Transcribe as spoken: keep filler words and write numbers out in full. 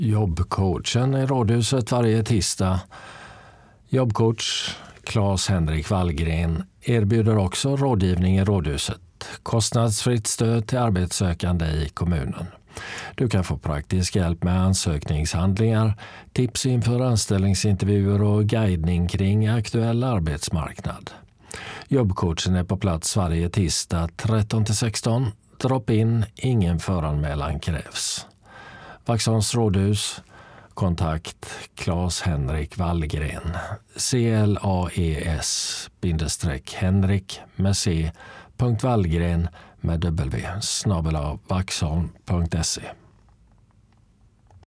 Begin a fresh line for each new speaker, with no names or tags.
Jobbcoachen i Rådhuset varje tisdag. Jobbcoach Claes-Henrik Wallgren erbjuder också rådgivning i Rådhuset. Kostnadsfritt stöd till arbetssökande i kommunen. Du kan få praktisk hjälp med ansökningshandlingar, tips inför anställningsintervjuer och guidning kring aktuell arbetsmarknad. Jobbcoachen är på plats varje tisdag tretton till sexton. Drop in, ingen föranmälan krävs. Vaxholms rådhus, kontakt Claes-Henrik Wallgren. C L A E S Henrik med C. Wallgren med W snabel-a vaxholm punkt se.